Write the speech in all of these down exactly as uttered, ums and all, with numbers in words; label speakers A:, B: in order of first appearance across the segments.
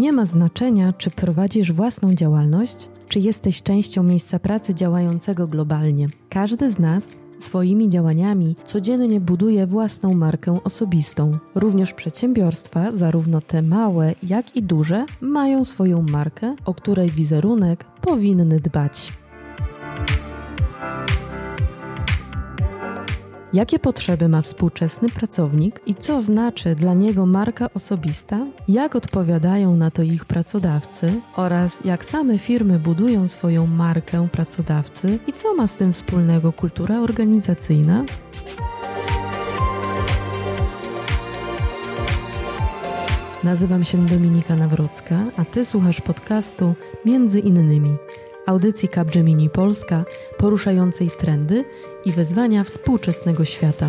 A: Nie ma znaczenia, czy prowadzisz własną działalność, czy jesteś częścią miejsca pracy działającego globalnie. Każdy z nas swoimi działaniami codziennie buduje własną markę osobistą. Również przedsiębiorstwa, zarówno te małe, jak i duże, mają swoją markę, o której wizerunek powinny dbać. Jakie potrzeby ma współczesny pracownik i co znaczy dla niego marka osobista? Jak odpowiadają na to ich pracodawcy? Oraz jak same firmy budują swoją markę pracodawcy i co ma z tym wspólnego kultura organizacyjna? Nazywam się Dominika Nawrocka, a Ty słuchasz podcastu Między innymi, audycji Capgemini Polska poruszającej trendy i wyzwania współczesnego świata.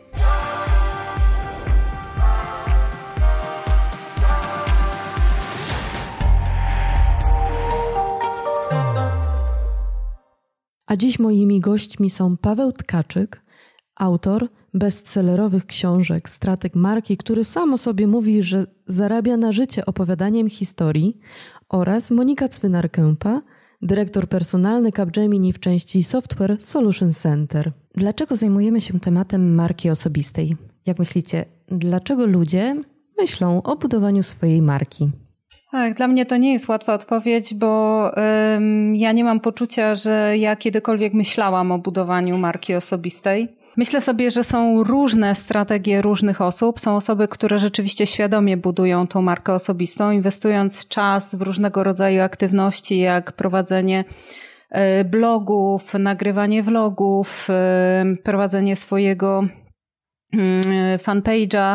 A: A dziś moimi gośćmi są Paweł Tkaczyk, autor bestsellerowych książek, strateg marki, który sam o sobie mówi, że zarabia na życie opowiadaniem historii, oraz Monika Cwynar-Kępa, dyrektor personalny Capgemini w części Software Solution Center. Dlaczego zajmujemy się tematem marki osobistej? Jak myślicie, dlaczego ludzie myślą o budowaniu swojej marki?
B: Tak, dla mnie to nie jest łatwa odpowiedź, bo ym, ja nie mam poczucia, że ja kiedykolwiek myślałam o budowaniu marki osobistej. Myślę sobie, że są różne strategie różnych osób. Są osoby, które rzeczywiście świadomie budują tą markę osobistą, inwestując czas w różnego rodzaju aktywności, jak prowadzenie blogów, nagrywanie vlogów, prowadzenie swojego fanpage'a.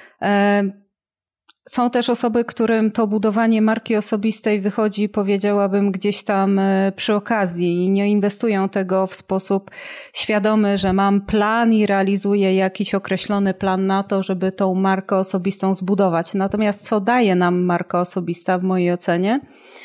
B: Są też osoby, którym to budowanie marki osobistej wychodzi, powiedziałabym, gdzieś tam przy okazji i nie inwestują tego w sposób świadomy, że mam plan i realizuję jakiś określony plan na to, żeby tą markę osobistą zbudować. Natomiast co daje nam marka osobista w mojej ocenie?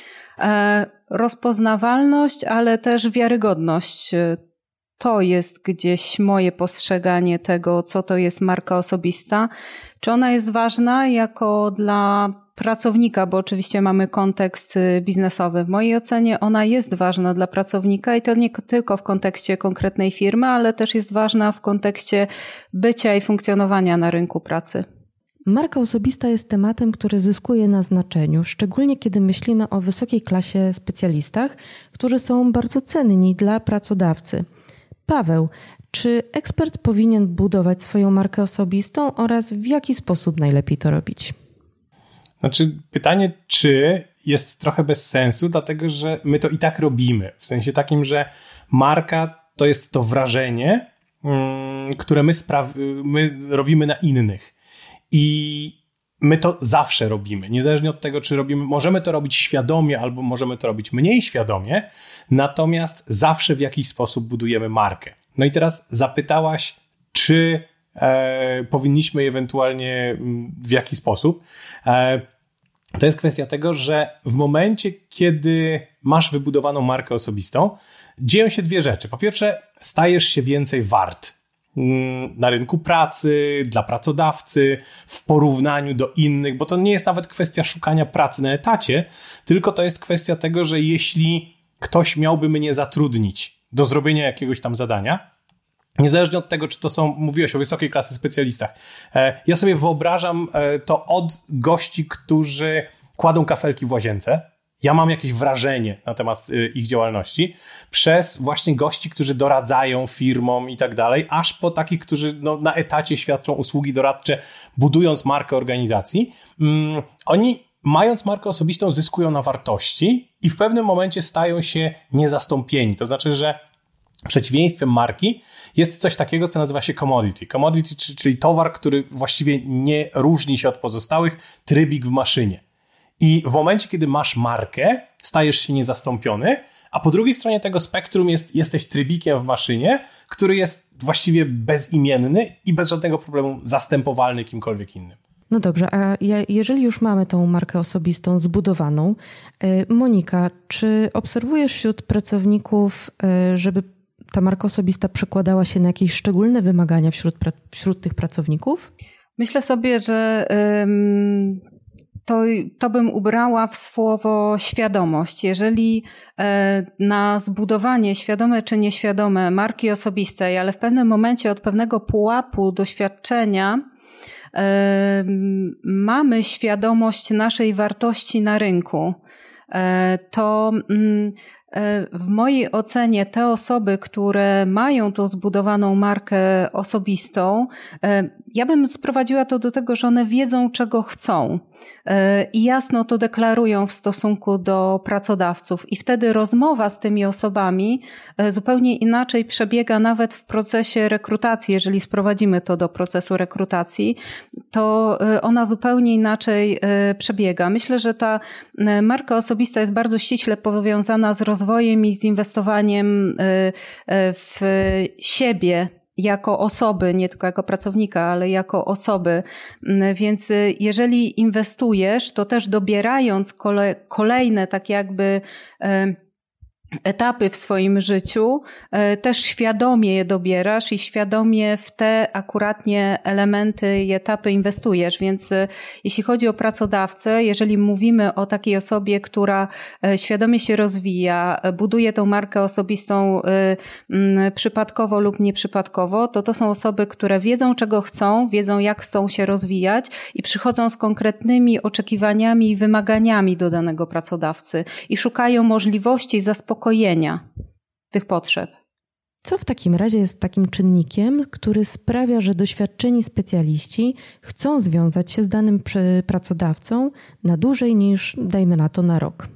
B: Rozpoznawalność, ale też wiarygodność. To jest gdzieś moje postrzeganie tego, co to jest marka osobista. Czy ona jest ważna jako dla pracownika, bo oczywiście mamy kontekst biznesowy. W mojej ocenie ona jest ważna dla pracownika i to nie tylko w kontekście konkretnej firmy, ale też jest ważna w kontekście bycia i funkcjonowania na rynku pracy.
A: Marka osobista jest tematem, który zyskuje na znaczeniu, szczególnie kiedy myślimy o wysokiej klasie specjalistach, którzy są bardzo cenni dla pracodawcy. Paweł, czy ekspert powinien budować swoją markę osobistą oraz w jaki sposób najlepiej to robić?
C: Znaczy pytanie czy jest trochę bez sensu, dlatego że my to i tak robimy. W sensie takim, że marka to jest to wrażenie, mm, które my, spra- my robimy na innych. I my to zawsze robimy, niezależnie od tego, czy robimy, możemy to robić świadomie albo możemy to robić mniej świadomie, natomiast zawsze w jakiś sposób budujemy markę. No i teraz zapytałaś, czy e, powinniśmy ewentualnie w jaki sposób. E, to jest kwestia tego, że w momencie, kiedy masz wybudowaną markę osobistą, dzieją się dwie rzeczy. Po pierwsze, stajesz się więcej wart na rynku pracy, dla pracodawcy, w porównaniu do innych, bo to nie jest nawet kwestia szukania pracy na etacie, tylko to jest kwestia tego, że jeśli ktoś miałby mnie zatrudnić do zrobienia jakiegoś tam zadania, niezależnie od tego, czy to są, mówiłeś o wysokiej klasy specjalistach, ja sobie wyobrażam to od gości, którzy kładą kafelki w łazience. Ja mam jakieś wrażenie na temat ich działalności, przez właśnie gości, którzy doradzają firmom i tak dalej, aż po takich, którzy no, na etacie świadczą usługi doradcze, budując markę organizacji. Um, oni, mając markę osobistą, zyskują na wartości i w pewnym momencie stają się niezastąpieni. To znaczy, że przeciwieństwem marki jest coś takiego, co nazywa się commodity. Commodity, czyli towar, który właściwie nie różni się od pozostałych, trybik w maszynie. I w momencie, kiedy masz markę, stajesz się niezastąpiony, a po drugiej stronie tego spektrum jest, jesteś trybikiem w maszynie, który jest właściwie bezimienny i bez żadnego problemu zastępowalny kimkolwiek innym.
A: No dobrze, a jeżeli już mamy tą markę osobistą zbudowaną, Monika, czy obserwujesz wśród pracowników, żeby ta marka osobista przekładała się na jakieś szczególne wymagania wśród, wśród tych pracowników?
B: Myślę sobie, że ym, To, to bym ubrała w słowo świadomość. Jeżeli na zbudowanie świadome czy nieświadome marki osobistej, ale w pewnym momencie od pewnego pułapu doświadczenia mamy świadomość naszej wartości na rynku, to w mojej ocenie te osoby, które mają tą zbudowaną markę osobistą, ja bym sprowadziła to do tego, że one wiedzą, czego chcą i jasno to deklarują w stosunku do pracodawców. I wtedy rozmowa z tymi osobami zupełnie inaczej przebiega nawet w procesie rekrutacji. Jeżeli sprowadzimy to do procesu rekrutacji, to ona zupełnie inaczej przebiega. Myślę, że ta marka osobista jest bardzo ściśle powiązana z rozwojem i z inwestowaniem w siebie jako osoby, nie tylko jako pracownika, ale jako osoby. Więc jeżeli inwestujesz, to też dobierając kole, kolejne tak jakby etapy w swoim życiu, też świadomie je dobierasz i świadomie w te akuratnie elementy i etapy inwestujesz. Więc jeśli chodzi o pracodawcę, jeżeli mówimy o takiej osobie, która świadomie się rozwija, buduje tą markę osobistą przypadkowo lub nieprzypadkowo, to to są osoby, które wiedzą, czego chcą, wiedzą, jak chcą się rozwijać i przychodzą z konkretnymi oczekiwaniami i wymaganiami do danego pracodawcy i szukają możliwości zaspokojenia tych potrzeb.
A: Co w takim razie jest takim czynnikiem, który sprawia, że doświadczeni specjaliści chcą związać się z danym pracodawcą na dłużej niż, dajmy na to, na rok?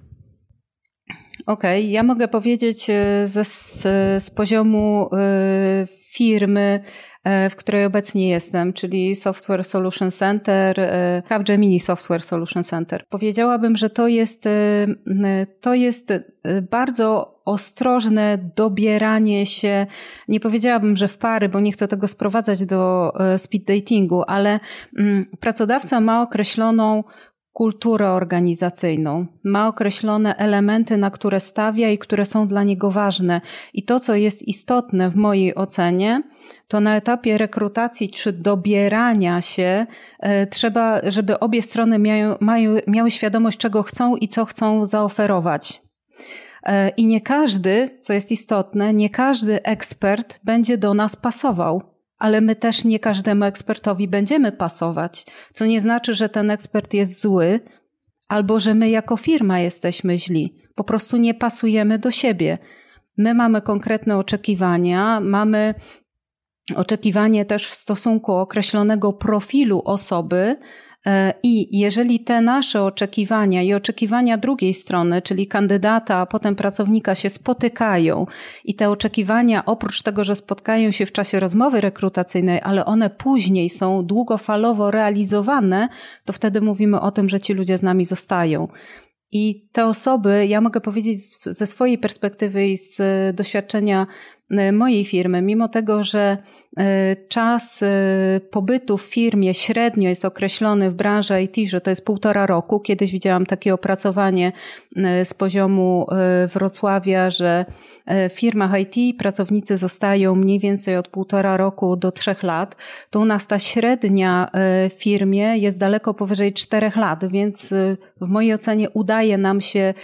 B: Okej, okay, ja mogę powiedzieć ze, z, z poziomu y, firmy, w której obecnie jestem, czyli Software Solution Center, Capgemini Software Solution Center. Powiedziałabym, że to jest, to jest bardzo ostrożne dobieranie się, nie powiedziałabym, że w pary, bo nie chcę tego sprowadzać do speed datingu, ale pracodawca ma określoną kulturę organizacyjną, ma określone elementy, na które stawia i które są dla niego ważne. I to, co jest istotne w mojej ocenie, to na etapie rekrutacji czy dobierania się e, trzeba, żeby obie strony miały, mają, miały świadomość, czego chcą i co chcą zaoferować. E, I nie każdy, co jest istotne, nie każdy ekspert będzie do nas pasował. Ale my też nie każdemu ekspertowi będziemy pasować, co nie znaczy, że ten ekspert jest zły albo że my jako firma jesteśmy źli. Po prostu nie pasujemy do siebie. My mamy konkretne oczekiwania, mamy oczekiwanie też w stosunku określonego profilu osoby i jeżeli te nasze oczekiwania i oczekiwania drugiej strony, czyli kandydata, a potem pracownika się spotykają i te oczekiwania oprócz tego, że spotkają się w czasie rozmowy rekrutacyjnej, ale one później są długofalowo realizowane, to wtedy mówimy o tym, że ci ludzie z nami zostają. I te osoby, ja mogę powiedzieć ze swojej perspektywy i z doświadczenia mojej firmy, mimo tego, że czas pobytu w firmie średnio jest określony w branży I T, że to jest półtora roku. Kiedyś widziałam takie opracowanie z poziomu Wrocławia, że w firmach I T pracownicy zostają mniej więcej od półtora roku do trzech lat. To u nas ta średnia w firmie jest daleko powyżej czterech lat, więc w mojej ocenie udaje nam się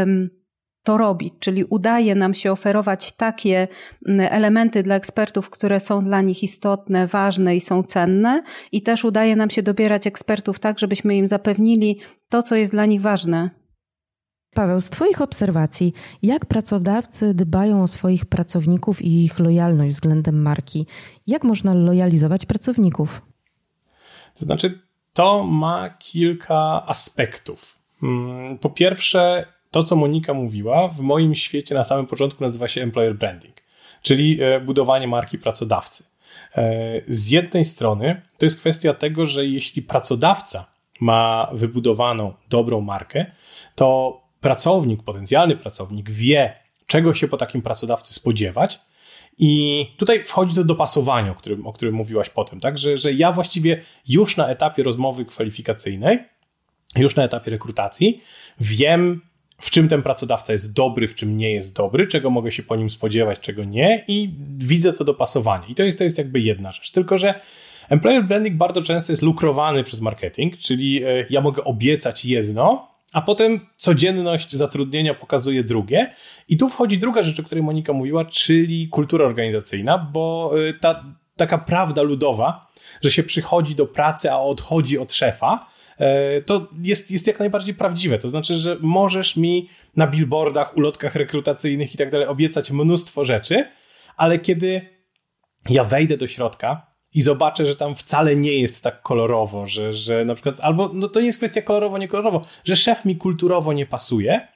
B: to robić, czyli udaje nam się oferować takie elementy dla ekspertów, które są dla nich istotne, ważne i są cenne i też udaje nam się dobierać ekspertów tak, żebyśmy im zapewnili to, co jest dla nich ważne.
A: Paweł, z Twoich obserwacji, jak pracodawcy dbają o swoich pracowników i ich lojalność względem marki? Jak można lojalizować pracowników?
C: To znaczy, to ma kilka aspektów. Po pierwsze, to, co Monika mówiła, w moim świecie na samym początku nazywa się employer branding, czyli budowanie marki pracodawcy. Z jednej strony to jest kwestia tego, że jeśli pracodawca ma wybudowaną dobrą markę, to pracownik, potencjalny pracownik wie, czego się po takim pracodawcy spodziewać i tutaj wchodzi to dopasowanie, o którym, o którym mówiłaś potem, tak? że, że ja właściwie już na etapie rozmowy kwalifikacyjnej, już na etapie rekrutacji wiem, w czym ten pracodawca jest dobry, w czym nie jest dobry, czego mogę się po nim spodziewać, czego nie i widzę to dopasowanie. I to jest, to jest jakby jedna rzecz. Tylko że Employer branding bardzo często jest lukrowany przez marketing, czyli ja mogę obiecać jedno, a potem codzienność zatrudnienia pokazuje drugie. I tu wchodzi druga rzecz, o której Monika mówiła, czyli kultura organizacyjna, bo ta taka prawda ludowa, że się przychodzi do pracy, a odchodzi od szefa, to jest, jest jak najbardziej prawdziwe. To znaczy, że możesz mi na billboardach, ulotkach rekrutacyjnych i tak dalej obiecać mnóstwo rzeczy, ale kiedy ja wejdę do środka i zobaczę, że tam wcale nie jest tak kolorowo, że, że na przykład, albo no to nie jest kwestia kolorowo, nie kolorowo, że szef mi kulturowo nie pasuje,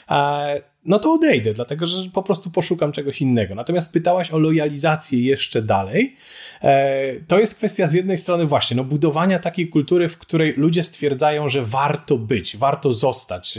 C: no to odejdę, dlatego że po prostu poszukam czegoś innego. Natomiast pytałaś o lojalizację jeszcze dalej. To jest kwestia z jednej strony właśnie no, budowania takiej kultury, w której ludzie stwierdzają, że warto być, warto zostać,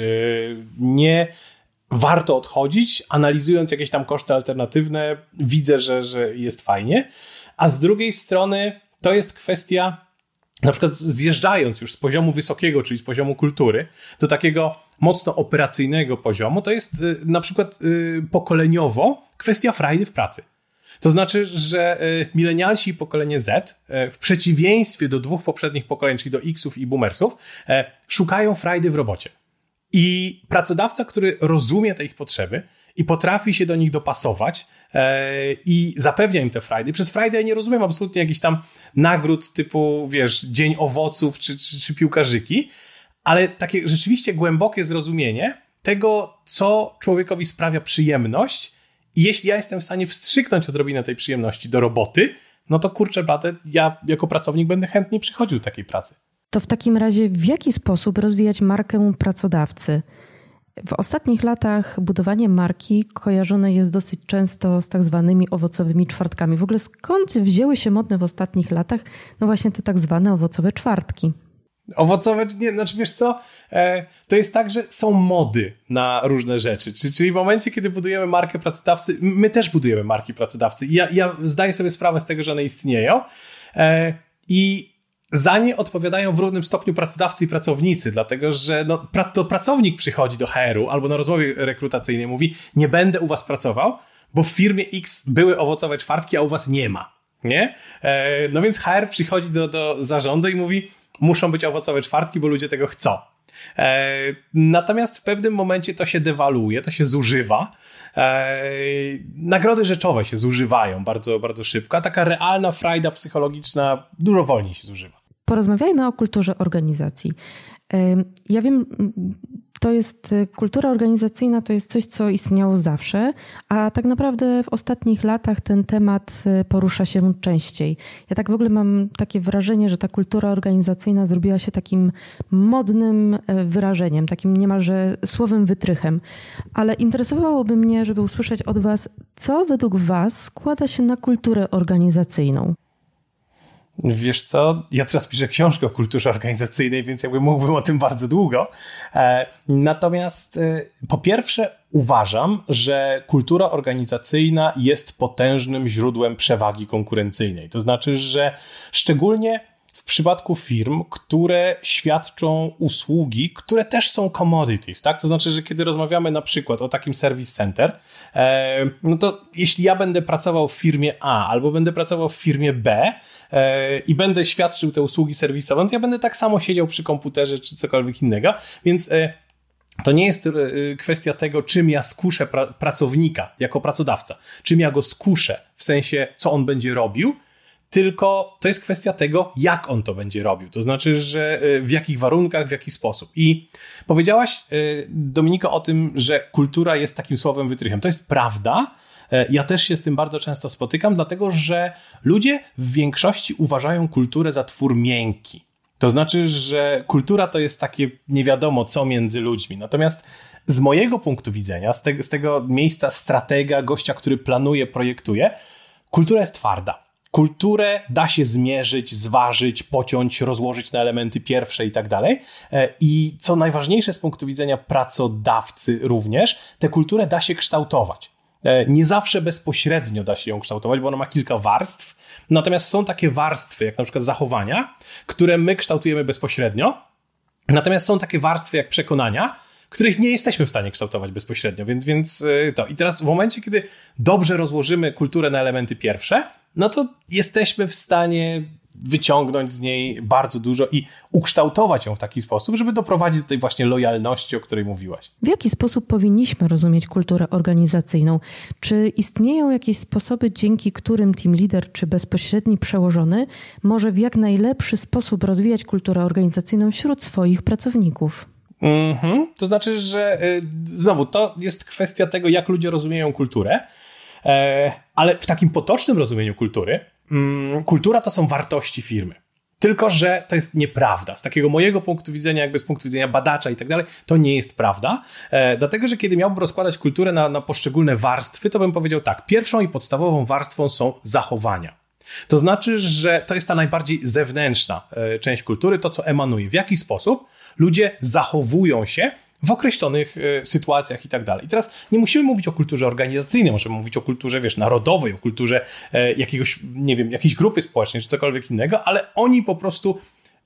C: nie warto odchodzić, analizując jakieś tam koszty alternatywne, widzę, że, że jest fajnie, a z drugiej strony to jest kwestia na przykład zjeżdżając już z poziomu wysokiego, czyli z poziomu kultury, do takiego mocno operacyjnego poziomu, to jest y, na przykład y, pokoleniowo kwestia frajdy w pracy. To znaczy, że y, milenialsi i pokolenie Z y, w przeciwieństwie do dwóch poprzednich pokoleń, czyli do X-ów i Boomersów, y, szukają frajdy w robocie. I pracodawca, który rozumie te ich potrzeby i potrafi się do nich dopasować i zapewnia im te frajdy. Przez frajdę ja nie rozumiem absolutnie jakichś tam nagród typu, wiesz, dzień owoców czy, czy, czy piłkarzyki, ale takie rzeczywiście głębokie zrozumienie tego, co człowiekowi sprawia przyjemność i jeśli ja jestem w stanie wstrzyknąć odrobinę tej przyjemności do roboty, no to kurczę blade, ja jako pracownik będę chętnie przychodził do takiej pracy.
A: To w takim razie w jaki sposób rozwijać markę pracodawcy? W ostatnich latach budowanie marki kojarzone jest dosyć często z tak zwanymi owocowymi czwartkami. W ogóle skąd wzięły się modne w ostatnich latach no właśnie te tak zwane owocowe czwartki?
C: Owocowe, nie, znaczy wiesz co, e, to jest tak, że są mody na różne rzeczy, czyli, czyli w momencie, kiedy budujemy markę pracodawcy, my też budujemy marki pracodawcy i ja, ja zdaję sobie sprawę z tego, że one istnieją e, i za nie odpowiadają w równym stopniu pracodawcy i pracownicy, dlatego że no, pra- to pracownik przychodzi do H R-u albo na rozmowie rekrutacyjnej mówi, nie będę u was pracował, bo w firmie X były owocowe czwartki, a u was nie ma, nie? E, no więc H R przychodzi do, do zarządu i mówi, muszą być owocowe czwartki, bo ludzie tego chcą. E, natomiast w pewnym momencie to się dewaluuje, to się zużywa. E, nagrody rzeczowe się zużywają bardzo, bardzo szybko, a taka realna frajda psychologiczna dużo wolniej się zużywa.
A: Porozmawiajmy o kulturze organizacji. Ja wiem, to jest kultura organizacyjna, to jest coś, co istniało zawsze, a tak naprawdę w ostatnich latach ten temat porusza się częściej. Ja tak w ogóle mam takie wrażenie, że ta kultura organizacyjna zrobiła się takim modnym wyrażeniem, takim niemalże słowem wytrychem. Ale interesowałoby mnie, żeby usłyszeć od was, co według was składa się na kulturę organizacyjną?
C: Wiesz co, ja teraz piszę książkę o kulturze organizacyjnej, więc jakby mógłbym o tym bardzo długo. Natomiast po pierwsze uważam, że kultura organizacyjna jest potężnym źródłem przewagi konkurencyjnej. To znaczy, że szczególnie w przypadku firm, które świadczą usługi, które też są commodities, tak? To znaczy, że kiedy rozmawiamy na przykład o takim service center, e, no to jeśli ja będę pracował w firmie A albo będę pracował w firmie B e, i będę świadczył te usługi serwisowe, no to ja będę tak samo siedział przy komputerze czy cokolwiek innego, więc e, to nie jest kwestia tego, czym ja skuszę pra- pracownika jako pracodawca, czym ja go skuszę w sensie, co on będzie robił, tylko to jest kwestia tego, jak on to będzie robił. To znaczy, że w jakich warunkach, w jaki sposób. I powiedziałaś, Dominiko, o tym, że kultura jest takim słowem wytrychem. To jest prawda. Ja też się z tym bardzo często spotykam, dlatego że ludzie w większości uważają kulturę za twór miękki. To znaczy, że kultura to jest takie nie wiadomo co między ludźmi. Natomiast z mojego punktu widzenia, z tego, z tego miejsca stratega, gościa, który planuje, projektuje, kultura jest twarda. Kulturę da się zmierzyć, zważyć, pociąć, rozłożyć na elementy pierwsze i tak dalej. I co najważniejsze z punktu widzenia pracodawcy również, tę kulturę da się kształtować. Nie zawsze bezpośrednio da się ją kształtować, bo ona ma kilka warstw. Natomiast są takie warstwy, jak na przykład zachowania, które my kształtujemy bezpośrednio. Natomiast są takie warstwy jak przekonania, których nie jesteśmy w stanie kształtować bezpośrednio. Więc, więc to. I teraz w momencie, kiedy dobrze rozłożymy kulturę na elementy pierwsze, no to jesteśmy w stanie wyciągnąć z niej bardzo dużo i ukształtować ją w taki sposób, żeby doprowadzić do tej właśnie lojalności, o której mówiłaś.
A: W jaki sposób powinniśmy rozumieć kulturę organizacyjną? Czy istnieją jakieś sposoby, dzięki którym team leader czy bezpośredni przełożony może w jak najlepszy sposób rozwijać kulturę organizacyjną wśród swoich pracowników?
C: Mm-hmm. To znaczy, że y, znowu to jest kwestia tego, jak ludzie rozumieją kulturę, e, ale w takim potocznym rozumieniu kultury, mm, kultura to są wartości firmy. Tylko że to jest nieprawda. Z takiego mojego punktu widzenia, jakby z punktu widzenia badacza i tak dalej, to nie jest prawda. E, dlatego, że kiedy miałbym rozkładać kulturę na, na poszczególne warstwy, to bym powiedział tak. Pierwszą i podstawową warstwą są zachowania. To znaczy, że to jest ta najbardziej zewnętrzna e, część kultury, to co emanuje. W jaki sposób ludzie zachowują się w określonych e, sytuacjach i tak dalej. I teraz nie musimy mówić o kulturze organizacyjnej, możemy mówić o kulturze, wiesz, narodowej, o kulturze e, jakiegoś, nie wiem, jakiejś grupy społecznej, czy cokolwiek innego, ale oni po prostu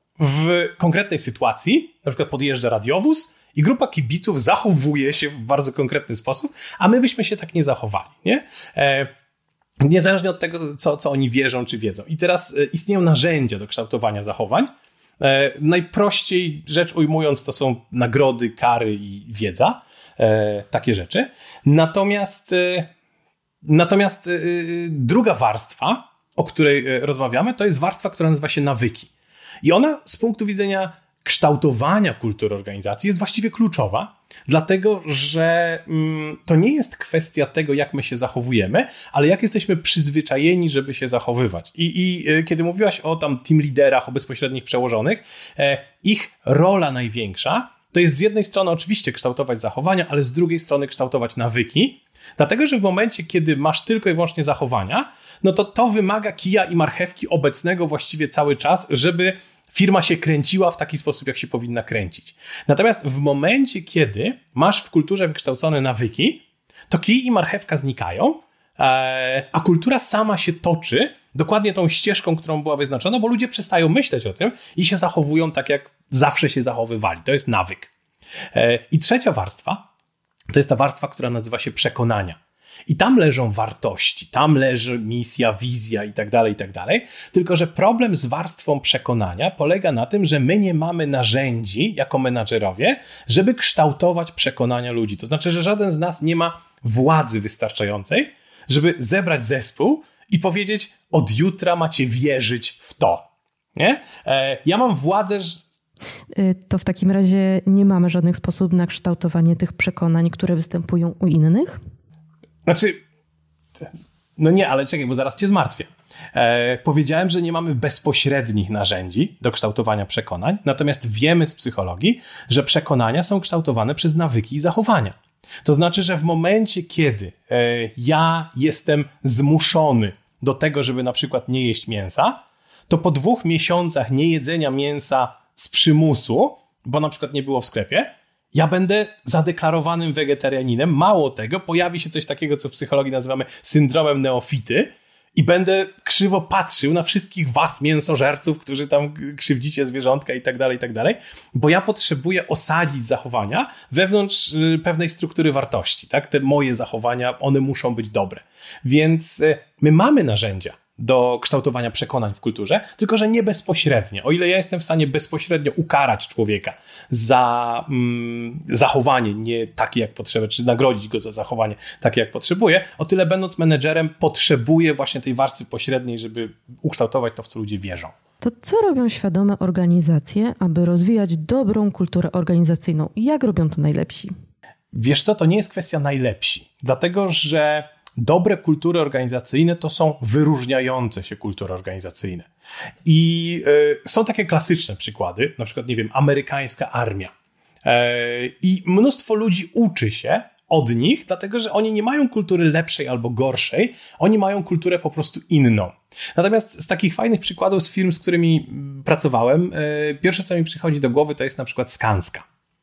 C: w konkretnej sytuacji, na przykład podjeżdża radiowóz i grupa kibiców zachowuje się w bardzo konkretny sposób, a my byśmy się tak nie zachowali, nie? E, niezależnie od tego, co, co oni wierzą, czy wiedzą. I teraz e, istnieją narzędzia do kształtowania zachowań. E, najprościej rzecz ujmując, to są nagrody, kary i wiedza, e, takie rzeczy. Natomiast, e, natomiast e, druga warstwa, o której e, rozmawiamy, to jest warstwa, która nazywa się nawyki. I ona z punktu widzenia kształtowania kultury organizacji jest właściwie kluczowa, dlatego że mm, to nie jest kwestia tego, jak my się zachowujemy, ale jak jesteśmy przyzwyczajeni, żeby się zachowywać. I, i y, kiedy mówiłaś o tam team liderach, o bezpośrednich przełożonych, e, ich rola największa to jest z jednej strony oczywiście kształtować zachowania, ale z drugiej strony kształtować nawyki, dlatego że w momencie, kiedy masz tylko i wyłącznie zachowania, no to to wymaga kija i marchewki obecnego właściwie cały czas, żeby firma się kręciła w taki sposób, jak się powinna kręcić. Natomiast w momencie, kiedy masz w kulturze wykształcone nawyki, to kij i marchewka znikają, a kultura sama się toczy dokładnie tą ścieżką, którą była wyznaczona, bo ludzie przestają myśleć o tym i się zachowują tak, jak zawsze się zachowywali. To jest nawyk. I trzecia warstwa to jest ta warstwa, która nazywa się przekonania. I tam leżą wartości, tam leży misja, wizja i tak dalej, i tak dalej. Tylko że problem z warstwą przekonania polega na tym, że my nie mamy narzędzi jako menadżerowie, żeby kształtować przekonania ludzi. To znaczy, że żaden z nas nie ma władzy wystarczającej, żeby zebrać zespół i powiedzieć, od jutra macie wierzyć w to. Nie? Ja mam władzę, że
A: to w takim razie nie mamy żadnych sposobów na kształtowanie tych przekonań, które występują u innych?
C: Znaczy, no nie, ale czekaj, bo zaraz cię zmartwię. E, powiedziałem, że nie mamy bezpośrednich narzędzi do kształtowania przekonań, natomiast wiemy z psychologii, że przekonania są kształtowane przez nawyki i zachowania. To znaczy, że w momencie, kiedy e, ja jestem zmuszony do tego, żeby na przykład nie jeść mięsa, to po dwóch miesiącach niejedzenia mięsa z przymusu, bo na przykład nie było w sklepie, ja będę zadeklarowanym wegetarianinem. Mało tego, pojawi się coś takiego, co w psychologii nazywamy syndromem neofity i będę krzywo patrzył na wszystkich was, mięsożerców, którzy tam krzywdzicie zwierzątka i tak dalej, i tak dalej, bo ja potrzebuję osadzić zachowania wewnątrz pewnej struktury wartości, tak? Te moje zachowania, one muszą być dobre. Więc my mamy narzędzia do kształtowania przekonań w kulturze, tylko że nie bezpośrednio. O ile ja jestem w stanie bezpośrednio ukarać człowieka za mm, zachowanie nie takie jak potrzebuje, czy nagrodzić go za zachowanie takie jak potrzebuje, o tyle będąc menedżerem potrzebuję właśnie tej warstwy pośredniej, żeby ukształtować to, w co ludzie wierzą.
A: To co robią świadome organizacje, aby rozwijać dobrą kulturę organizacyjną? Jak robią to najlepsi?
C: Wiesz co, to nie jest kwestia najlepsi, dlatego że dobre kultury organizacyjne to są wyróżniające się kultury organizacyjne. I y, są takie klasyczne przykłady, na przykład, nie wiem, amerykańska armia. Y, I mnóstwo ludzi uczy się od nich, dlatego że oni nie mają kultury lepszej albo gorszej, oni mają kulturę po prostu inną. Natomiast z takich fajnych przykładów z firm, z którymi pracowałem, y, pierwsze, co mi przychodzi do głowy, to jest na przykład Skanska.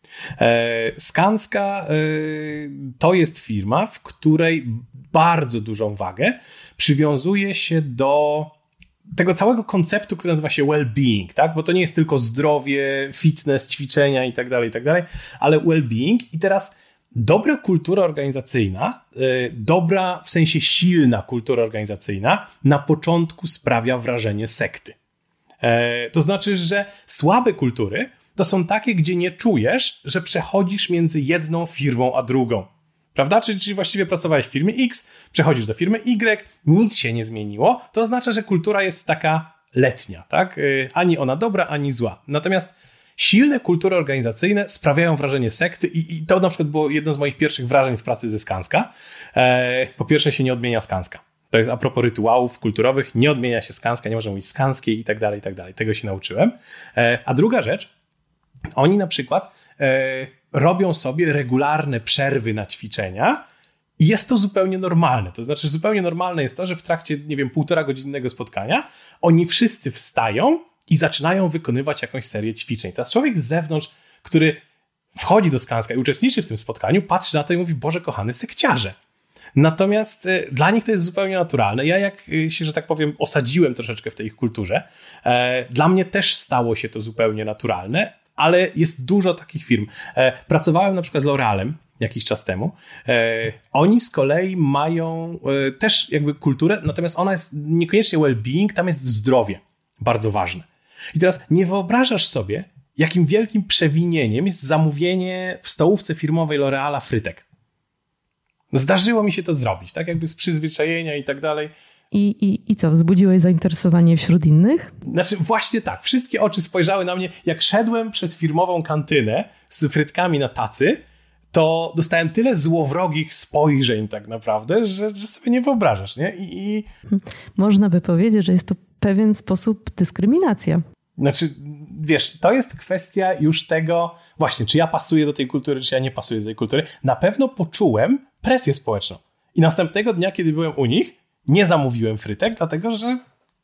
C: Skanska to jest firma, w której bardzo dużą wagę przywiązuje się do tego całego konceptu, który nazywa się well-being, tak? Bo to nie jest tylko zdrowie, fitness, ćwiczenia i tak dalej, i tak dalej, ale well-being. I teraz dobra kultura organizacyjna, dobra w sensie silna kultura organizacyjna na początku sprawia wrażenie sekty. E, to znaczy, że słabe kultury to są takie, gdzie nie czujesz, że przechodzisz między jedną firmą a drugą. Prawda? Czyli, czyli właściwie pracowałeś w firmie X, przechodzisz do firmy Y, nic się nie zmieniło. To oznacza, że kultura jest taka letnia, tak? E, ani ona dobra, ani zła. Natomiast silne kultury organizacyjne sprawiają wrażenie sekty i, i to na przykład było jedno z moich pierwszych wrażeń w pracy ze Skanska. E, po pierwsze się nie odmienia Skanska. To jest a propos rytuałów kulturowych, nie odmienia się Skanska, nie można mówić Skanskiej i tak dalej, i tak dalej. Tego się nauczyłem. E, a druga rzecz, oni na przykład e, robią sobie regularne przerwy na ćwiczenia i jest to zupełnie normalne. To znaczy zupełnie normalne jest to, że w trakcie, nie wiem, półtora godzinnego spotkania oni wszyscy wstają i zaczynają wykonywać jakąś serię ćwiczeń. Teraz człowiek z zewnątrz, który wchodzi do Skanska i uczestniczy w tym spotkaniu, patrzy na to i mówi: Boże kochany, sekciarze. Natomiast y, dla nich to jest zupełnie naturalne. Ja jak y, się, że tak powiem, osadziłem troszeczkę w tej ich kulturze, e, dla mnie też stało się to zupełnie naturalne, ale jest dużo takich firm. E, pracowałem na przykład z L'Orealem jakiś czas temu. E, oni z kolei mają e, też jakby kulturę, natomiast ona jest niekoniecznie well-being, tam jest zdrowie bardzo ważne. I teraz nie wyobrażasz sobie, jakim wielkim przewinieniem jest zamówienie w stołówce firmowej L'Oreala frytek. Zdarzyło mi się to zrobić, tak jakby z przyzwyczajenia i tak dalej.
A: I, i, I co, wzbudziłeś zainteresowanie wśród innych?
C: Znaczy właśnie tak, wszystkie oczy spojrzały na mnie, jak szedłem przez firmową kantynę z frytkami na tacy, to dostałem tyle złowrogich spojrzeń tak naprawdę, że, że sobie nie wyobrażasz, nie? I, i...
A: Można by powiedzieć, że jest to pewien sposób dyskryminacja.
C: Znaczy, wiesz, to jest kwestia już tego, właśnie, czy ja pasuję do tej kultury, czy ja nie pasuję do tej kultury. Na pewno poczułem presję społeczną. I następnego dnia, kiedy byłem u nich, nie zamówiłem frytek, dlatego że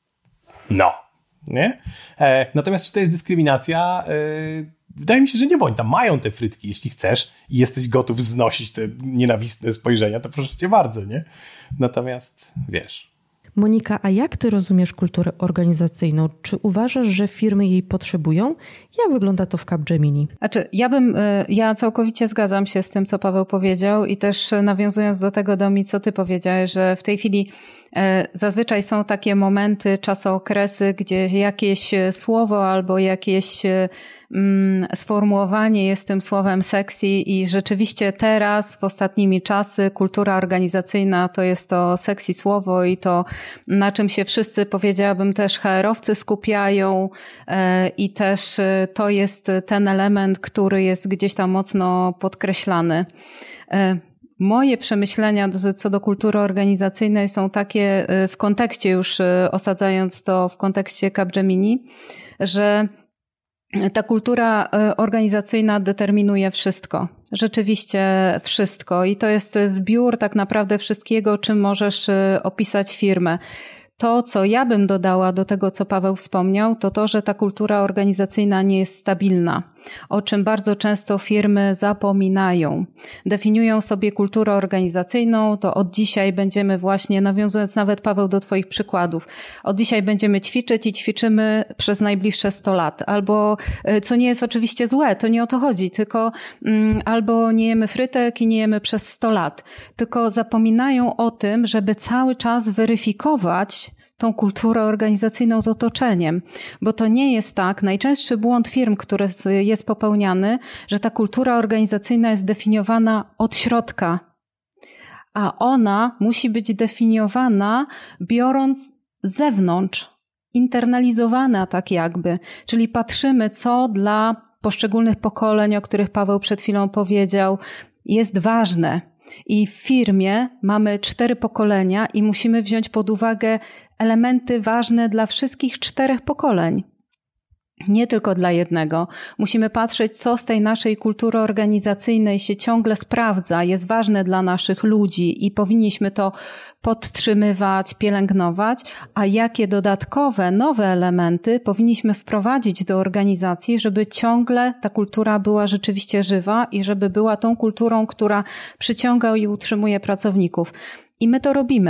C: no, nie? E, natomiast czy to jest dyskryminacja? E, wydaje mi się, że nie, bo oni tam mają te frytki, jeśli chcesz i jesteś gotów znosić te nienawistne spojrzenia, to proszę cię bardzo, nie? Natomiast, wiesz...
A: Monika, a jak ty rozumiesz kulturę organizacyjną? Czy uważasz, że firmy jej potrzebują? Jak wygląda to w Capgemini?
B: Znaczy, ja bym, ja całkowicie zgadzam się z tym, co Paweł powiedział i też nawiązując do tego, Domi, co ty powiedziałeś, że w tej chwili zazwyczaj są takie momenty, czasokresy, gdzie jakieś słowo albo jakieś mm, sformułowanie jest tym słowem sexy i rzeczywiście teraz, w ostatnimi czasy, kultura organizacyjna to jest to sexy słowo i to, na czym się wszyscy, powiedziałabym, też H R-owcy skupiają i też to jest ten element, który jest gdzieś tam mocno podkreślany. Moje przemyślenia co do kultury organizacyjnej są takie w kontekście, już osadzając to w kontekście Capgemini, że ta kultura organizacyjna determinuje wszystko. Rzeczywiście wszystko. I to jest zbiór tak naprawdę wszystkiego, czym możesz opisać firmę. To, co ja bym dodała do tego, co Paweł wspomniał, to to, że ta kultura organizacyjna nie jest stabilna, o czym bardzo często firmy zapominają. Definiują sobie kulturę organizacyjną, to od dzisiaj będziemy właśnie, nawiązując nawet, Paweł, do twoich przykładów, od dzisiaj będziemy ćwiczyć i ćwiczymy przez najbliższe sto lat. Albo, co nie jest oczywiście złe, to nie o to chodzi, tylko um, albo nie jemy frytek i nie jemy przez sto lat. Tylko zapominają o tym, żeby cały czas weryfikować tą kulturę organizacyjną z otoczeniem. Bo to nie jest tak, najczęstszy błąd firm, który jest popełniany, że ta kultura organizacyjna jest definiowana od środka, a ona musi być definiowana biorąc z zewnątrz, internalizowana tak jakby. Czyli patrzymy, co dla poszczególnych pokoleń, o których Paweł przed chwilą powiedział, jest ważne. I w firmie mamy cztery pokolenia i musimy wziąć pod uwagę elementy ważne dla wszystkich czterech pokoleń. Nie tylko dla jednego. Musimy patrzeć, co z tej naszej kultury organizacyjnej się ciągle sprawdza, jest ważne dla naszych ludzi i powinniśmy to podtrzymywać, pielęgnować, a jakie dodatkowe, nowe elementy powinniśmy wprowadzić do organizacji, żeby ciągle ta kultura była rzeczywiście żywa i żeby była tą kulturą, która przyciąga i utrzymuje pracowników. I my to robimy.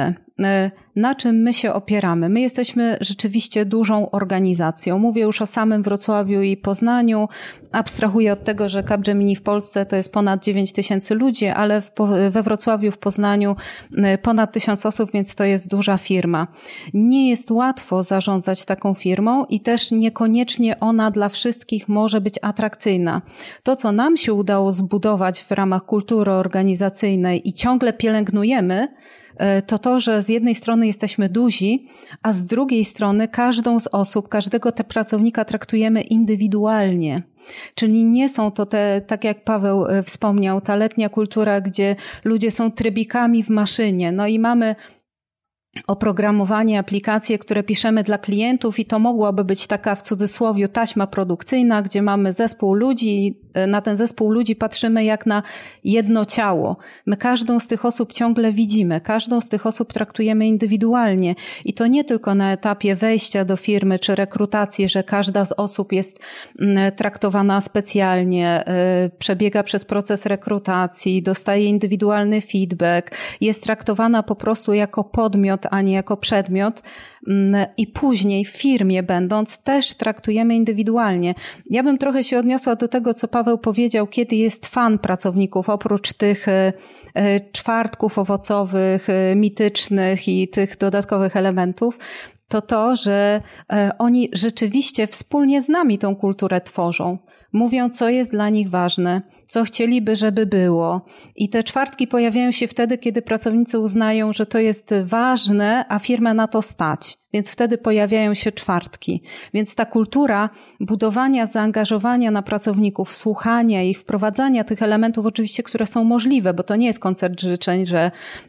B: na czym my się opieramy. My jesteśmy rzeczywiście dużą organizacją. Mówię już o samym Wrocławiu i Poznaniu. Abstrahuję od tego, że Capgemini w Polsce to jest ponad dziewięć tysięcy ludzi, ale w, we Wrocławiu, w Poznaniu ponad tysiąc osób, więc to jest duża firma. Nie jest łatwo zarządzać taką firmą i też niekoniecznie ona dla wszystkich może być atrakcyjna. To, co nam się udało zbudować w ramach kultury organizacyjnej i ciągle pielęgnujemy, to to, że z jednej strony jesteśmy duzi, a z drugiej strony każdą z osób, każdego te pracownika traktujemy indywidualnie. Czyli nie są to te, tak jak Paweł wspomniał, ta letnia kultura, gdzie ludzie są trybikami w maszynie. No i mamy oprogramowanie, aplikacje, które piszemy dla klientów i to mogłaby być taka w cudzysłowie taśma produkcyjna, gdzie mamy zespół ludzi i na ten zespół ludzi patrzymy jak na jedno ciało. My każdą z tych osób ciągle widzimy, każdą z tych osób traktujemy indywidualnie i to nie tylko na etapie wejścia do firmy czy rekrutacji, że każda z osób jest traktowana specjalnie, przebiega przez proces rekrutacji, dostaje indywidualny feedback, jest traktowana po prostu jako podmiot, a nie jako przedmiot i później w firmie będąc też traktujemy indywidualnie. Ja bym trochę się odniosła do tego, co Paweł powiedział, kiedy jest fan pracowników, oprócz tych czwartków owocowych, mitycznych i tych dodatkowych elementów, to to, że oni rzeczywiście wspólnie z nami tą kulturę tworzą. Mówią, co jest dla nich ważne, co chcieliby, żeby było. I te czwartki pojawiają się wtedy, kiedy pracownicy uznają, że to jest ważne, a firmę na to stać. Więc wtedy pojawiają się czwartki. Więc ta kultura budowania zaangażowania na pracowników, słuchania ich, wprowadzania tych elementów oczywiście, które są możliwe, bo to nie jest koncert życzeń, że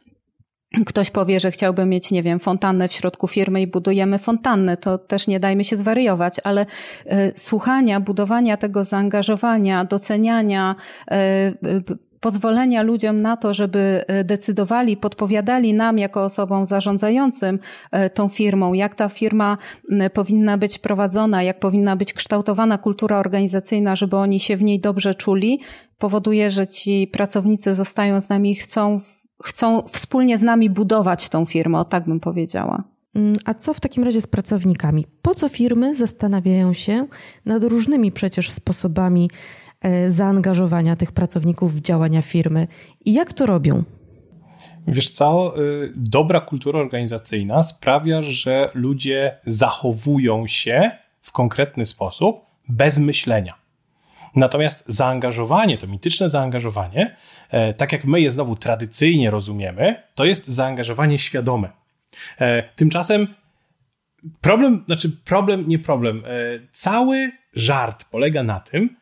B: ktoś powie, że chciałby mieć, nie wiem, fontannę w środku firmy i budujemy fontannę. To też nie dajmy się zwariować, ale y, słuchania, budowania tego zaangażowania, doceniania, y, y, pozwolenia ludziom na to, żeby decydowali, podpowiadali nam jako osobom zarządzającym tą firmą, jak ta firma powinna być prowadzona, jak powinna być kształtowana kultura organizacyjna, żeby oni się w niej dobrze czuli, powoduje, że ci pracownicy zostają z nami i chcą chcą wspólnie z nami budować tą firmę, o tak bym powiedziała.
A: A co w takim razie z pracownikami? Po co firmy zastanawiają się nad różnymi przecież sposobami zaangażowania tych pracowników w działania firmy i jak to robią?
C: Wiesz co, dobra kultura organizacyjna sprawia, że ludzie zachowują się w konkretny sposób bez myślenia. Natomiast zaangażowanie, to mityczne zaangażowanie, tak jak my je znowu tradycyjnie rozumiemy, to jest zaangażowanie świadome. Tymczasem problem, znaczy problem, nie problem, cały żart polega na tym,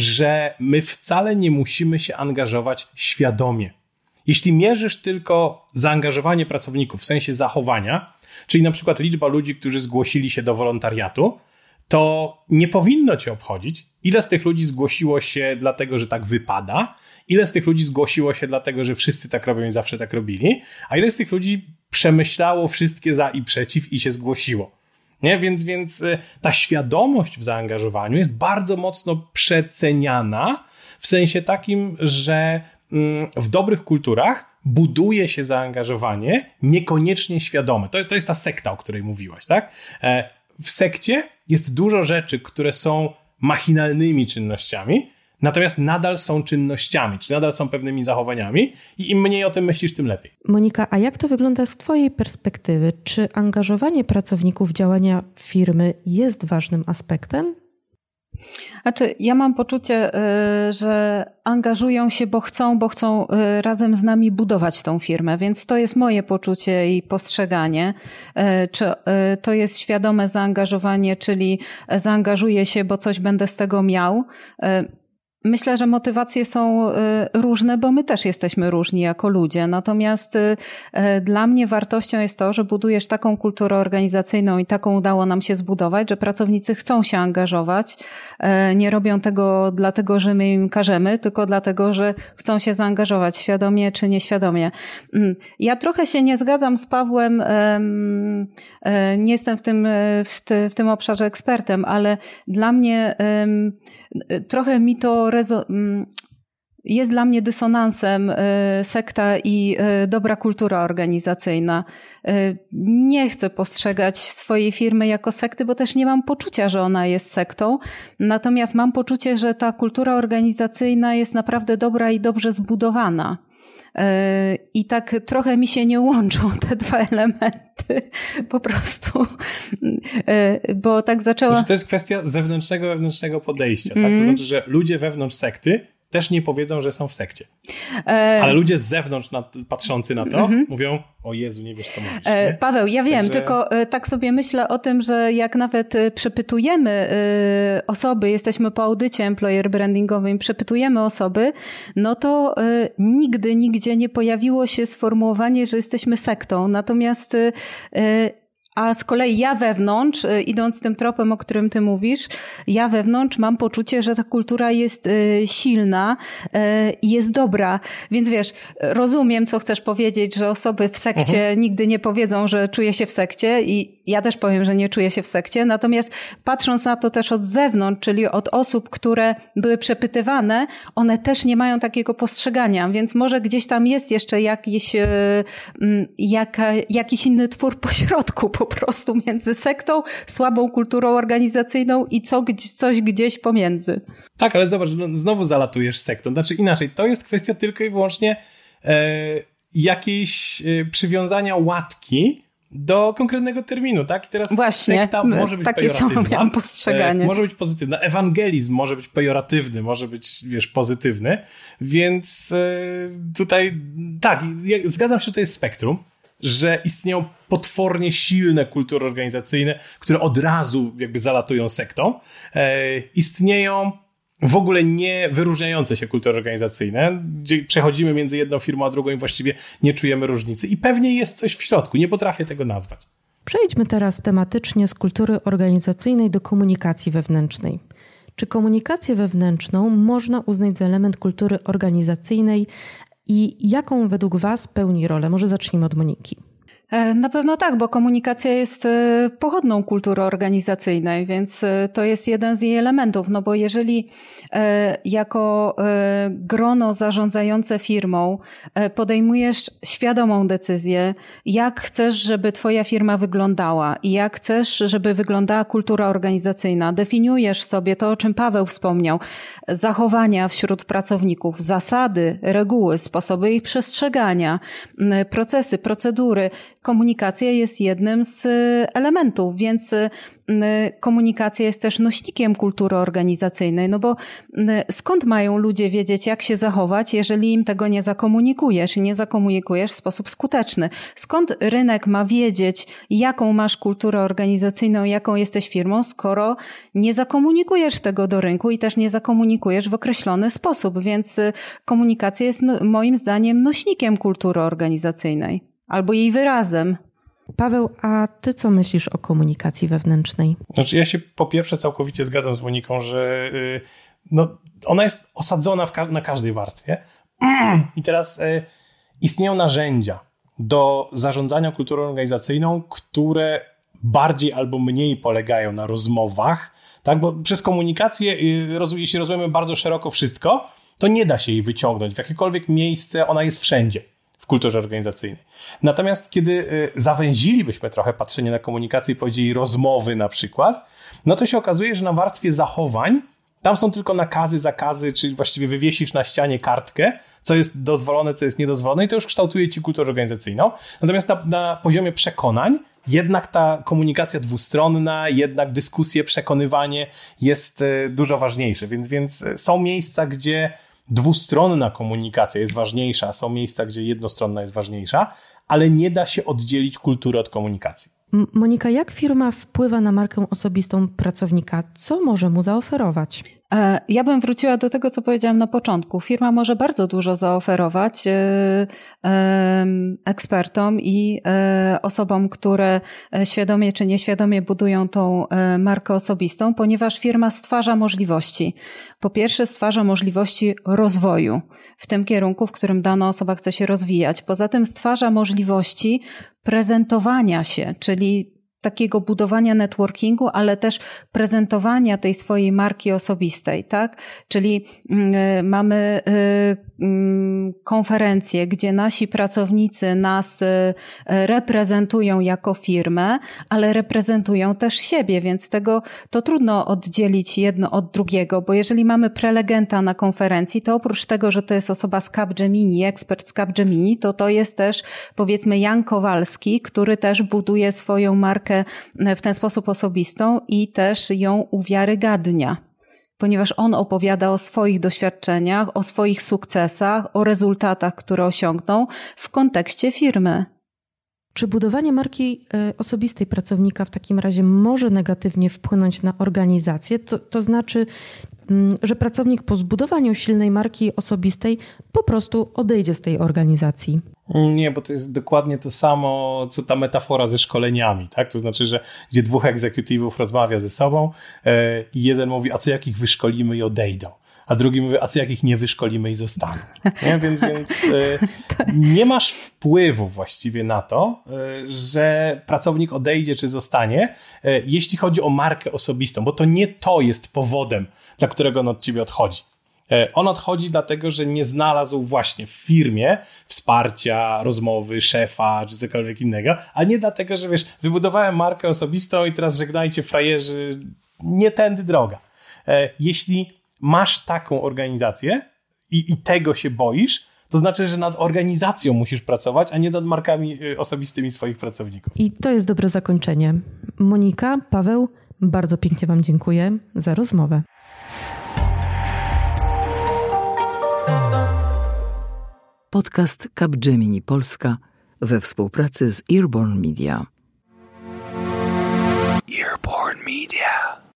C: że my wcale nie musimy się angażować świadomie. Jeśli mierzysz tylko zaangażowanie pracowników w sensie zachowania, czyli na przykład liczba ludzi, którzy zgłosili się do wolontariatu, to nie powinno cię obchodzić, ile z tych ludzi zgłosiło się dlatego, że tak wypada, ile z tych ludzi zgłosiło się dlatego, że wszyscy tak robią i zawsze tak robili, a ile z tych ludzi przemyślało wszystkie za i przeciw i się zgłosiło. Nie? Więc, więc ta świadomość w zaangażowaniu jest bardzo mocno przeceniana w sensie takim, że w dobrych kulturach buduje się zaangażowanie niekoniecznie świadome. To, to jest ta sekta, o której mówiłaś, tak? W sekcie jest dużo rzeczy, które są machinalnymi czynnościami, natomiast nadal są czynnościami, czy nadal są pewnymi zachowaniami i im mniej o tym myślisz, tym lepiej.
A: Monika, a jak to wygląda z twojej perspektywy? Czy angażowanie pracowników w działania firmy jest ważnym aspektem?
B: Znaczy, ja mam poczucie, że angażują się, bo chcą, bo chcą razem z nami budować tą firmę, więc to jest moje poczucie i postrzeganie. Czy to jest świadome zaangażowanie, czyli zaangażuję się, bo coś będę z tego miał. Myślę, że motywacje są różne, bo my też jesteśmy różni jako ludzie. Natomiast dla mnie wartością jest to, że budujesz taką kulturę organizacyjną i taką udało nam się zbudować, że pracownicy chcą się angażować. Nie robią tego dlatego, że my im każemy, tylko dlatego, że chcą się zaangażować świadomie czy nieświadomie. Ja trochę się nie zgadzam z Pawłem, nie jestem w tym, w, ty, w tym obszarze ekspertem, ale dla mnie trochę mi to rezo- jest dla mnie dysonansem sekta i dobra kultura organizacyjna. Nie chcę postrzegać swojej firmy jako sekty, bo też nie mam poczucia, że ona jest sektą. Natomiast mam poczucie, że ta kultura organizacyjna jest naprawdę dobra i dobrze zbudowana. I tak trochę mi się nie łączą te dwa elementy po prostu, bo tak zaczęła...
C: To jest kwestia zewnętrznego, wewnętrznego podejścia, mm. tak? To znaczy, że ludzie wewnątrz sekty też nie powiedzą, że są w sekcie. Ale ludzie z zewnątrz na, patrzący na to mm-hmm. mówią, o Jezu, nie wiesz co mówisz. Nie?
B: Paweł, ja wiem,
C: Także...
B: tylko tak sobie myślę o tym, że jak nawet przepytujemy osoby, jesteśmy po audycie employer brandingowym, przepytujemy osoby, no to nigdy, nigdzie nie pojawiło się sformułowanie, że jesteśmy sektą. Natomiast a z kolei ja wewnątrz, idąc tym tropem, o którym ty mówisz, ja wewnątrz mam poczucie, że ta kultura jest silna i jest dobra. Więc wiesz, rozumiem, co chcesz powiedzieć, że osoby w sekcie mhm. nigdy nie powiedzą, że czuję się w sekcie i ja też powiem, że nie czuję się w sekcie. Natomiast patrząc na to też od zewnątrz, czyli od osób, które były przepytywane, one też nie mają takiego postrzegania, więc może gdzieś tam jest jeszcze jakiś, jaka, jakiś inny twór pośrodku po prostu między sektą, słabą kulturą organizacyjną i co, coś gdzieś pomiędzy.
C: Tak, ale zobacz, no, znowu zalatujesz sektą. Znaczy inaczej, to jest kwestia tylko i wyłącznie e, jakiejś e, przywiązania łatki do konkretnego terminu, tak? I teraz
B: Właśnie,
C: sekta może być
B: takie
C: pejoratywna.
B: Takie samo postrzeganie.
C: E, może być pozytywna. Ewangelizm może być pejoratywny, może być, wiesz, pozytywny. Więc e, tutaj, tak, ja zgadzam się, że to jest spektrum, że istnieją potwornie silne kultury organizacyjne, które od razu jakby zalatują sektą. E, istnieją w ogóle nie wyróżniające się kultury organizacyjne, gdzie przechodzimy między jedną firmą a drugą i właściwie nie czujemy różnicy. I pewnie jest coś w środku. Nie potrafię tego nazwać.
A: Przejdźmy teraz tematycznie z kultury organizacyjnej do komunikacji wewnętrznej. Czy komunikację wewnętrzną można uznać za element kultury organizacyjnej i jaką według was pełni rolę? Może zacznijmy od Moniki.
B: Na pewno tak, bo komunikacja jest pochodną kultury organizacyjnej, więc to jest jeden z jej elementów. No bo jeżeli jako grono zarządzające firmą podejmujesz świadomą decyzję, jak chcesz, żeby twoja firma wyglądała i jak chcesz, żeby wyglądała kultura organizacyjna, definiujesz sobie to, o czym Paweł wspomniał, zachowania wśród pracowników, zasady, reguły, sposoby ich przestrzegania, procesy, procedury. Komunikacja jest jednym z elementów, więc komunikacja jest też nośnikiem kultury organizacyjnej, no bo skąd mają ludzie wiedzieć, jak się zachować, jeżeli im tego nie zakomunikujesz i nie zakomunikujesz w sposób skuteczny? Skąd rynek ma wiedzieć, jaką masz kulturę organizacyjną, jaką jesteś firmą, skoro nie zakomunikujesz tego do rynku i też nie zakomunikujesz w określony sposób, więc komunikacja jest moim zdaniem nośnikiem kultury organizacyjnej. Albo jej wyrazem.
A: Paweł, a ty co myślisz o komunikacji wewnętrznej?
C: Znaczy ja się po pierwsze całkowicie zgadzam z Moniką, że yy, no, ona jest osadzona w ka- na każdej warstwie. I teraz yy, istnieją narzędzia do zarządzania kulturą organizacyjną, które bardziej albo mniej polegają na rozmowach, tak? Bo przez komunikację, yy, roz- jeśli rozumiemy bardzo szeroko wszystko, to nie da się jej wyciągnąć w jakiekolwiek miejsce, ona jest wszędzie w kulturze organizacyjnej. Natomiast kiedy zawęzilibyśmy trochę patrzenie na komunikację i powiedzieli rozmowy na przykład, no to się okazuje, że na warstwie zachowań tam są tylko nakazy, zakazy, czy właściwie wywiesisz na ścianie kartkę, co jest dozwolone, co jest niedozwolone i to już kształtuje ci kulturę organizacyjną. Natomiast na, na poziomie przekonań jednak ta komunikacja dwustronna, jednak dyskusje, przekonywanie jest dużo ważniejsze. Więc, więc są miejsca, gdzie dwustronna komunikacja jest ważniejsza, są miejsca, gdzie jednostronna jest ważniejsza, ale nie da się oddzielić kultury od komunikacji.
A: Monika, jak firma wpływa na markę osobistą pracownika? Co może mu zaoferować?
B: Ja bym wróciła do tego, co powiedziałam na początku. Firma może bardzo dużo zaoferować ekspertom i osobom, które świadomie czy nieświadomie budują tą markę osobistą, ponieważ firma stwarza możliwości. Po pierwsze, stwarza możliwości rozwoju w tym kierunku, w którym dana osoba chce się rozwijać. Poza tym stwarza możliwości prezentowania się, czyli takiego budowania networkingu, ale też prezentowania tej swojej marki osobistej, tak? Czyli y, mamy y, y, konferencje, gdzie nasi pracownicy nas y, reprezentują jako firmę, ale reprezentują też siebie, więc tego to trudno oddzielić jedno od drugiego, bo jeżeli mamy prelegenta na konferencji, to oprócz tego, że to jest osoba z Capgemini, ekspert z Capgemini, to to jest też, powiedzmy, Jan Kowalski, który też buduje swoją markę w ten sposób osobistą i też ją uwiarygadnia, ponieważ on opowiada o swoich doświadczeniach, o swoich sukcesach, o rezultatach, które osiągnął w kontekście firmy.
A: Czy budowanie marki osobistej pracownika w takim razie może negatywnie wpłynąć na organizację? To, to znaczy, że pracownik po zbudowaniu silnej marki osobistej po prostu odejdzie z tej organizacji?
C: Nie, bo to jest dokładnie to samo, co ta metafora ze szkoleniami, tak? To znaczy, że gdzie dwóch egzekutywów rozmawia ze sobą yy, i jeden mówi, a co jak ich wyszkolimy i odejdą? A drugi mówi, a co jak ich nie wyszkolimy i zostaną? Nie? Więc, więc yy, nie masz wpływu właściwie na to, yy, że pracownik odejdzie czy zostanie, yy, jeśli chodzi o markę osobistą, bo to nie to jest powodem, dla którego on od ciebie odchodzi. On odchodzi dlatego, że nie znalazł właśnie w firmie wsparcia, rozmowy, szefa czy cokolwiek innego, a nie dlatego, że wiesz, wybudowałem markę osobistą i teraz żegnajcie frajerzy, nie tędy droga. Jeśli masz taką organizację i, i tego się boisz, to znaczy, że nad organizacją musisz pracować, a nie nad markami osobistymi swoich pracowników.
A: I to jest dobre zakończenie. Monika, Paweł, bardzo pięknie wam dziękuję za rozmowę.
D: Podcast Capgemini Polska we współpracy z Earborn Media. Earborn Media.